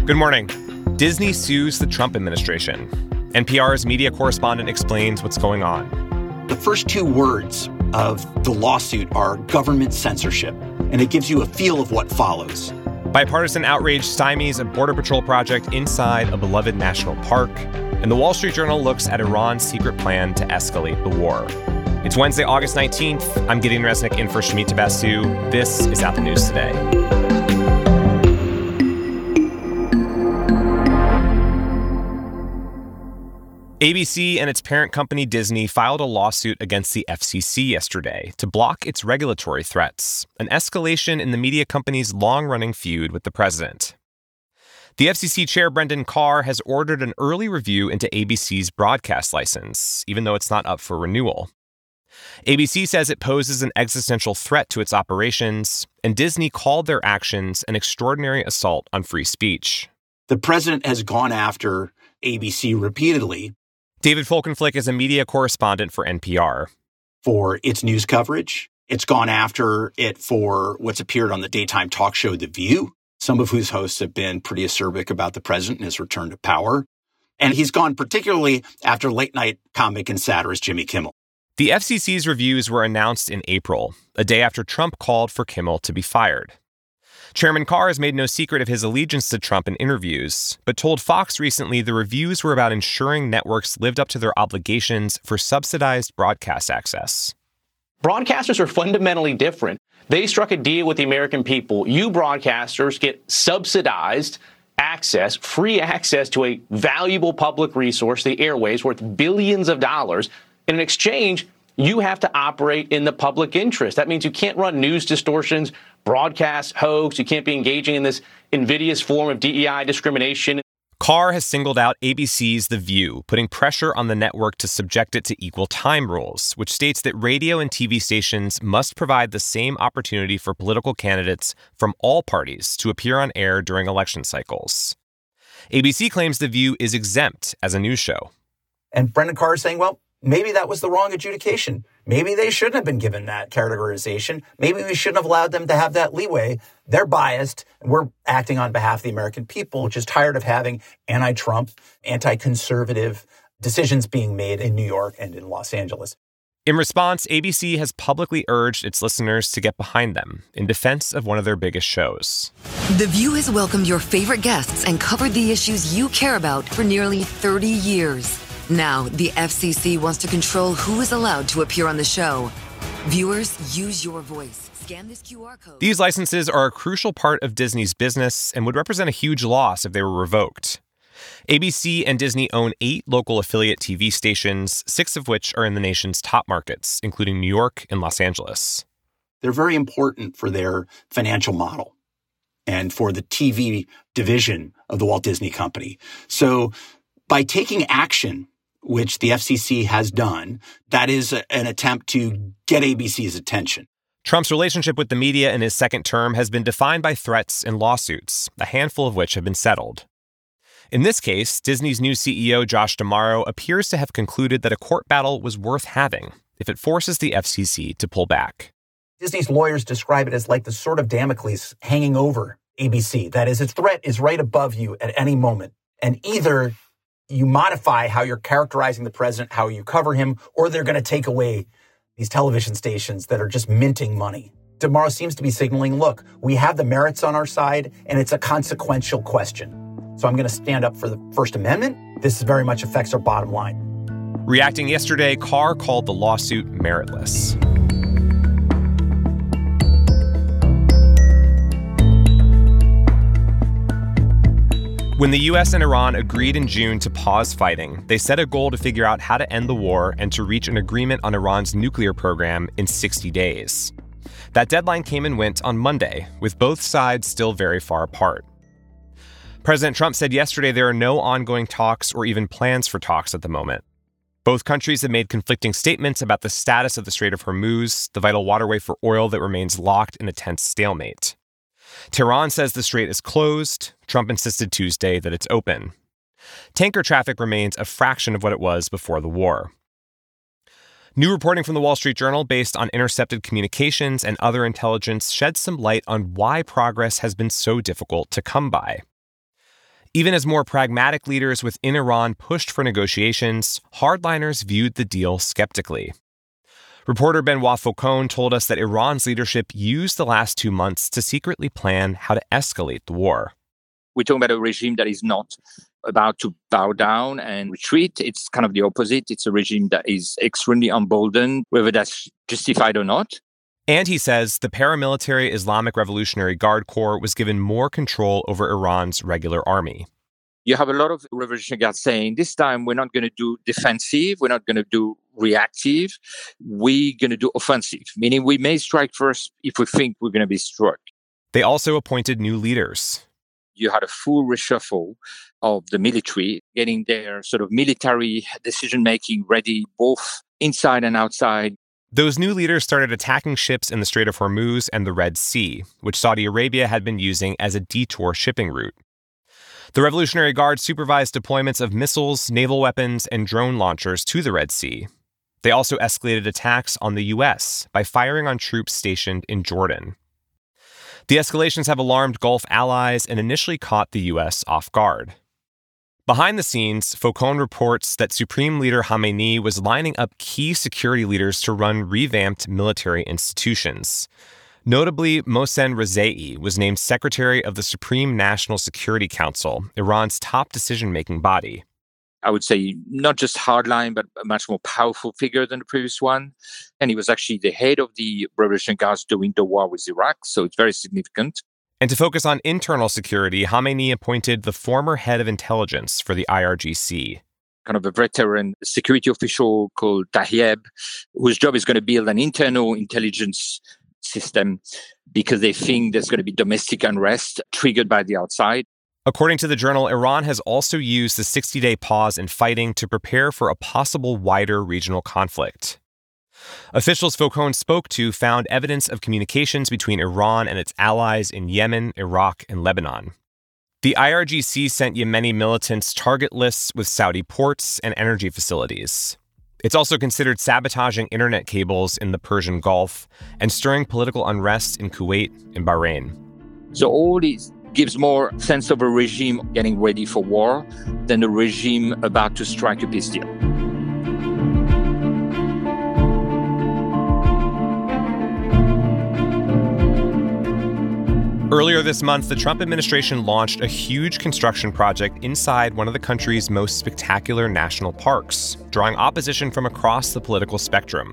Good morning. Disney sues the Trump administration. NPR's media correspondent explains what's going on. The first two words of the lawsuit are government censorship, and it gives you a feel of what follows. Bipartisan outrage stymies a Border Patrol project inside a beloved national park, and the Wall Street Journal looks at Iran's secret plan to escalate the war. It's Wednesday, August 19th. I'm Gideon Resnick in for Shamit Tabassu. This is At the News Today. ABC and its parent company Disney filed a lawsuit against the FCC yesterday to block its regulatory threats, an escalation in the media company's long-running feud with the president. The FCC chair Brendan Carr has ordered an early review into ABC's broadcast license, even though it's not up for renewal. ABC says it poses an existential threat to its operations, and Disney called their actions an extraordinary assault on free speech. The president has gone after ABC repeatedly. David Folkenflik is a media correspondent for NPR. For its news coverage. It's gone after it for what's appeared on the daytime talk show The View, some of whose hosts have been pretty acerbic about the president and his return to power. And he's gone particularly after late-night comic and satirist Jimmy Kimmel. The FCC's reviews were announced in April, a day after Trump called for Kimmel to be fired. Chairman Carr has made no secret of his allegiance to Trump in interviews, but told Fox recently the reviews were about ensuring networks lived up to their obligations for subsidized broadcast access. Broadcasters are fundamentally different. They struck a deal with the American people. You broadcasters get subsidized access, free access to a valuable public resource, the airways, worth billions of dollars. In exchange, you have to operate in the public interest. That means you can't run news distortions, broadcast hoax. You can't be engaging in this invidious form of DEI discrimination. Carr has singled out ABC's The View, putting pressure on the network to subject it to equal time rules, which states that radio and TV stations must provide the same opportunity for political candidates from all parties to appear on air during election cycles. ABC claims The View is exempt as a news show. And Brendan Carr is saying, well, maybe that was the wrong adjudication. Maybe they shouldn't have been given that categorization. Maybe we shouldn't have allowed them to have that leeway. They're biased, and we're acting on behalf of the American people, which is tired of having anti-Trump, anti-conservative decisions being made in New York and in Los Angeles. In response, ABC has publicly urged its listeners to get behind them in defense of one of their biggest shows. The View has welcomed your favorite guests and covered the issues you care about for nearly 30 years. Now, the FCC wants to control who is allowed to appear on the show. Viewers, use your voice. Scan this QR code. These licenses are a crucial part of Disney's business and would represent a huge loss if they were revoked. ABC and Disney own 8 local affiliate TV stations, 6 of which are in the nation's top markets, including New York and Los Angeles. They're very important for their financial model and for the TV division of the Walt Disney Company. So by taking action, which the FCC has done, that is an attempt to get ABC's attention. Trump's relationship with the media in his second term has been defined by threats and lawsuits, a handful of which have been settled. In this case, Disney's new CEO, Josh D'Amaro, appears to have concluded that a court battle was worth having if it forces the FCC to pull back. Disney's lawyers describe it as like the sword of Damocles hanging over ABC. That is, its threat is right above you at any moment. And either you modify how you're characterizing the president, how you cover him, or they're going to take away these television stations that are just minting money. D'Amaro seems to be signaling, look, we have the merits on our side, and it's a consequential question. So I'm going to stand up for the First Amendment. This very much affects our bottom line. Reacting yesterday, Carr called the lawsuit meritless. When the U.S. and Iran agreed in June to pause fighting, they set a goal to figure out how to end the war and to reach an agreement on Iran's nuclear program in 60 days. That deadline came and went on Monday, with both sides still very far apart. President Trump said yesterday there are no ongoing talks or even plans for talks at the moment. Both countries have made conflicting statements about the status of the Strait of Hormuz, the vital waterway for oil that remains locked in a tense stalemate. Tehran says the strait is closed. Trump insisted Tuesday that it's open. Tanker traffic remains a fraction of what it was before the war. New reporting from the Wall Street Journal based on intercepted communications and other intelligence sheds some light on why progress has been so difficult to come by. Even as more pragmatic leaders within Iran pushed for negotiations, hardliners viewed the deal skeptically. Reporter Benoit Faucon told us that Iran's leadership used the last 2 months to secretly plan how to escalate the war. We're talking about a regime that is not about to bow down and retreat. It's kind of the opposite. It's a regime that is extremely emboldened, whether that's justified or not. And he says the paramilitary Islamic Revolutionary Guard Corps was given more control over Iran's regular army. You have a lot of Revolutionary Guards saying, this time we're not going to do defensive, we're not going to do reactive, we're going to do offensive, meaning we may strike first if we think we're going to be struck. They also appointed new leaders. You had a full reshuffle of the military, getting their sort of military decision-making ready, both inside and outside. Those new leaders started attacking ships in the Strait of Hormuz and the Red Sea, which Saudi Arabia had been using as a detour shipping route. The Revolutionary Guard supervised deployments of missiles, naval weapons, and drone launchers to the Red Sea. They also escalated attacks on the U.S. by firing on troops stationed in Jordan. The escalations have alarmed Gulf allies and initially caught the U.S. off guard. Behind the scenes, Faucon reports that Supreme Leader Khamenei was lining up key security leaders to run revamped military institutions. Notably, Mohsen Rezai was named Secretary of the Supreme National Security Council, Iran's top decision-making body. I would say not just hardline, but a much more powerful figure than the previous one. And he was actually the head of the Revolutionary Guards during the war with Iraq, so it's very significant. And to focus on internal security, Khamenei appointed the former head of intelligence for the IRGC. Kind of a veteran security official called Tahyeb, whose job is going to build an internal intelligence system because they think there's going to be domestic unrest triggered by the outside. According to the journal, Iran has also used the 60-day pause in fighting to prepare for a possible wider regional conflict. Officials Faucon spoke to found evidence of communications between Iran and its allies in Yemen, Iraq, and Lebanon. The IRGC sent Yemeni militants target lists with Saudi ports and energy facilities. It's also considered sabotaging internet cables in the Persian Gulf and stirring political unrest in Kuwait and Bahrain. So all these gives more sense of a regime getting ready for war than a regime about to strike a peace deal. Earlier this month, the Trump administration launched a huge construction project inside one of the country's most spectacular national parks, drawing opposition from across the political spectrum.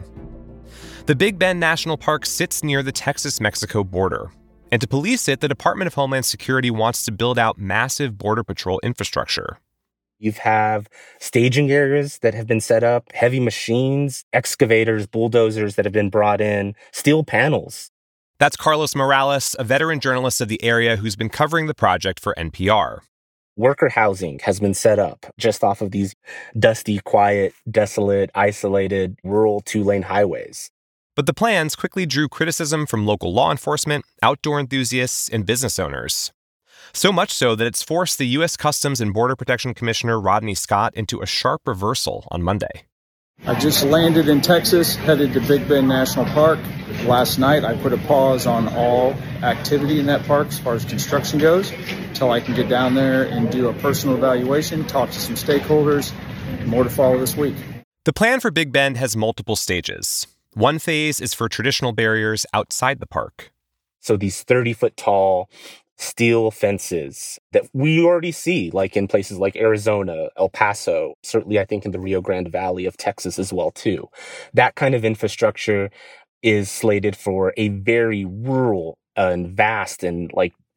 The Big Bend National Park sits near the Texas-Mexico border. And to police it, the Department of Homeland Security wants to build out massive Border Patrol infrastructure. You have staging areas that have been set up, heavy machines, excavators, bulldozers that have been brought in, steel panels. That's Carlos Morales, a veteran journalist of the area who's been covering the project for NPR. Worker housing has been set up just off of these dusty, quiet, desolate, isolated, rural two-lane highways. But the plans quickly drew criticism from local law enforcement, outdoor enthusiasts, and business owners. So much so that it's forced the U.S. Customs and Border Protection Commissioner Rodney Scott into a sharp reversal on Monday. I just landed in Texas, headed to Big Bend National Park. Last night, I put a pause on all activity in that park as far as construction goes, until I can get down there and do a personal evaluation, talk to some stakeholders. More to follow this week. The plan for Big Bend has multiple stages. One phase is for traditional barriers outside the park. So these 30-foot tall steel fences that we already see, like in places like Arizona, El Paso, certainly I think in the Rio Grande Valley of Texas as well, too. That kind of infrastructure is slated for a very rural and vast and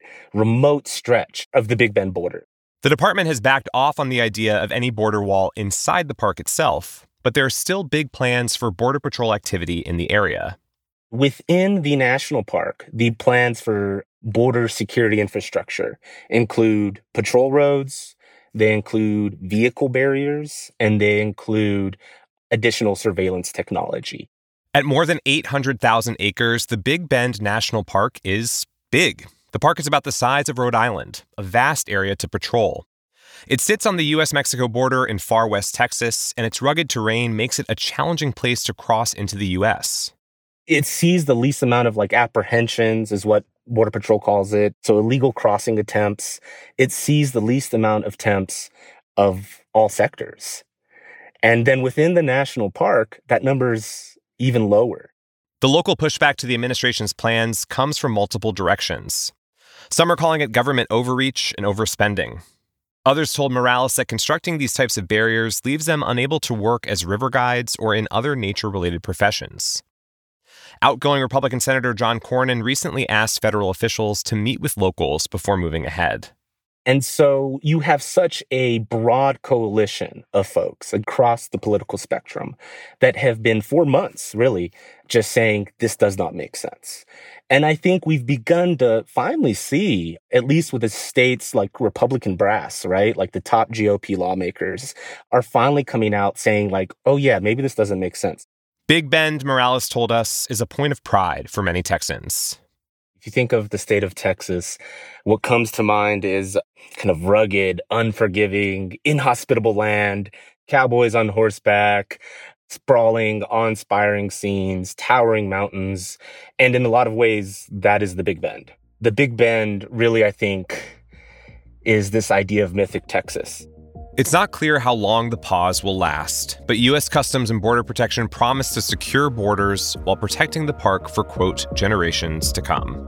remote stretch of the Big Bend border. The department has backed off on the idea of any border wall inside the park itself, but there are still big plans for Border Patrol activity in the area. Within the national park, the plans for border security infrastructure include patrol roads, they include vehicle barriers, and they include additional surveillance technology. At more than 800,000 acres, the Big Bend National Park is big. The park is about the size of Rhode Island, a vast area to patrol. It sits on the U.S.-Mexico border in far west Texas, and its rugged terrain makes it a challenging place to cross into the U.S. It sees the least amount of apprehensions is what Border Patrol calls it. So illegal crossing attempts. It sees the least amount of attempts of all sectors. And then within the national park, that number's even lower. The local pushback to the administration's plans comes from multiple directions. Some are calling it government overreach and overspending. Others told Morales that constructing these types of barriers leaves them unable to work as river guides or in other nature-related professions. Outgoing Republican Senator John Cornyn recently asked federal officials to meet with locals before moving ahead. And so you have such a broad coalition of folks across the political spectrum that have been for months, really, just saying this does not make sense. And I think we've begun to finally see, at least with the states like Republican brass, right? Like the top GOP lawmakers are finally coming out saying like, oh yeah, maybe this doesn't make sense. Big Bend, Morales told us, is a point of pride for many Texans. If you think of the state of Texas, what comes to mind is kind of rugged, unforgiving, inhospitable land, cowboys on horseback, sprawling, awe-inspiring scenes, towering mountains. And in a lot of ways, that is the Big Bend. The Big Bend really, I think, is this idea of mythic Texas. It's not clear how long the pause will last, but U.S. Customs and Border Protection promised to secure borders while protecting the park for, quote, generations to come.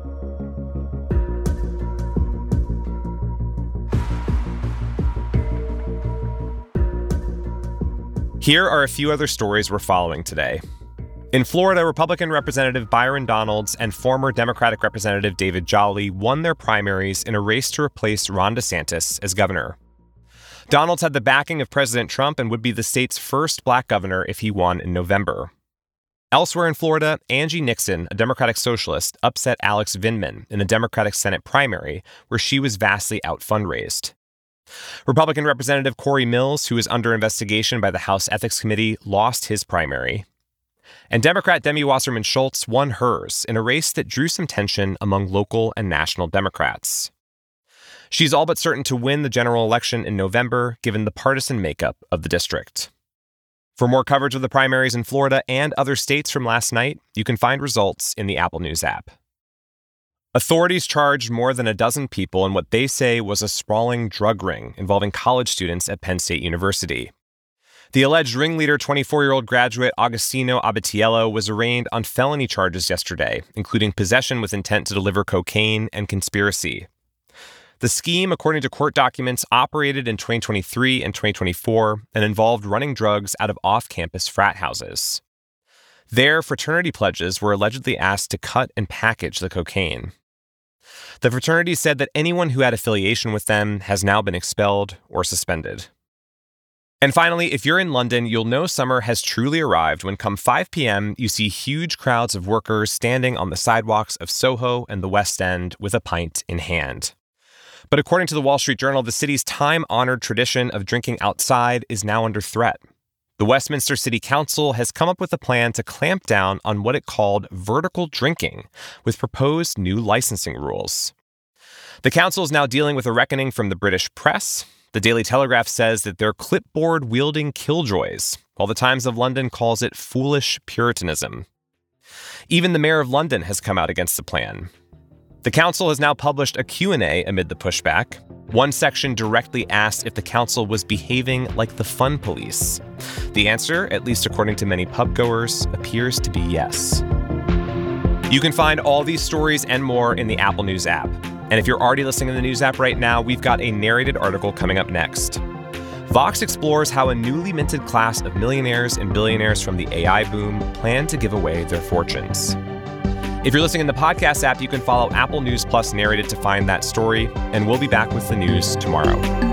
Here are a few other stories we're following today. In Florida, Republican Representative Byron Donalds and former Democratic Representative David Jolly won their primaries in a race to replace Ron DeSantis as governor. Donalds had the backing of President Trump and would be the state's first black governor if he won in November. Elsewhere in Florida, Angie Nixon, a Democratic socialist, upset Alex Vindman in the Democratic Senate primary, where she was vastly out-fundraised. Republican Representative Corey Mills, who is under investigation by the House Ethics Committee, lost his primary. And Democrat Demi Wasserman Schultz won hers in a race that drew some tension among local and national Democrats. She's all but certain to win the general election in November, given the partisan makeup of the district. For more coverage of the primaries in Florida and other states from last night, you can find results in the Apple News app. Authorities charged more than a dozen people in what they say was a sprawling drug ring involving college students at Penn State University. The alleged ringleader, 24-year-old graduate Agostino Abatiello, was arraigned on felony charges yesterday, including possession with intent to deliver cocaine and conspiracy. The scheme, according to court documents, operated in 2023 and 2024 and involved running drugs out of off-campus frat houses. Their fraternity pledges were allegedly asked to cut and package the cocaine. The fraternity said that anyone who had affiliation with them has now been expelled or suspended. And finally, if you're in London, you'll know summer has truly arrived when come 5 p.m. you see huge crowds of workers standing on the sidewalks of Soho and the West End with a pint in hand. But according to the Wall Street Journal, the city's time-honored tradition of drinking outside is now under threat. The Westminster City Council has come up with a plan to clamp down on what it called vertical drinking, with proposed new licensing rules. The council is now dealing with a reckoning from the British press. The Daily Telegraph says that they're clipboard-wielding killjoys, while the Times of London calls it foolish puritanism. Even the Mayor of London has come out against the plan. The council has now published a Q&A amid the pushback. One section directly asked if the council was behaving like the fun police. The answer, at least according to many pubgoers, appears to be yes. You can find all these stories and more in the Apple News app. And if you're already listening to the News app right now, we've got a narrated article coming up next. Vox explores how a newly minted class of millionaires and billionaires from the AI boom plan to give away their fortunes. If you're listening in the podcast app, you can follow Apple News Plus Narrated to find that story, and we'll be back with the news tomorrow.